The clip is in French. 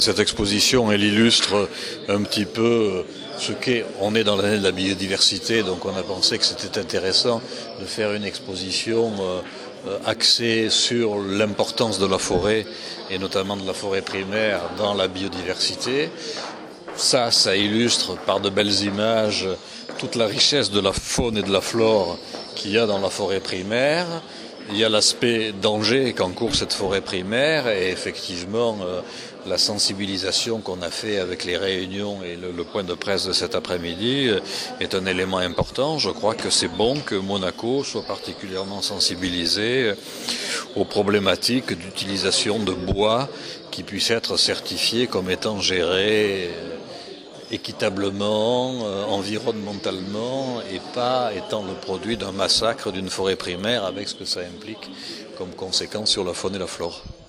Cette exposition, elle illustre un petit peu ce qu'est. On est dans l'année de la biodiversité, donc on a pensé que c'était intéressant de faire une exposition axée sur l'importance de la forêt et notamment de la forêt primaire dans la biodiversité. Ça illustre par de belles images toute la richesse de la faune et de la flore qu'il y a dans la forêt primaire. Il y a l'aspect danger qu'encourt cette forêt primaire et effectivement la sensibilisation qu'on a fait avec les réunions et le point de presse de cet après-midi est un élément important. Je crois que c'est bon que Monaco soit particulièrement sensibilisé aux problématiques d'utilisation de bois qui puissent être certifiés comme étant gérés équitablement, environnementalement et pas étant le produit d'un massacre d'une forêt primaire avec ce que ça implique comme conséquence sur la faune et la flore.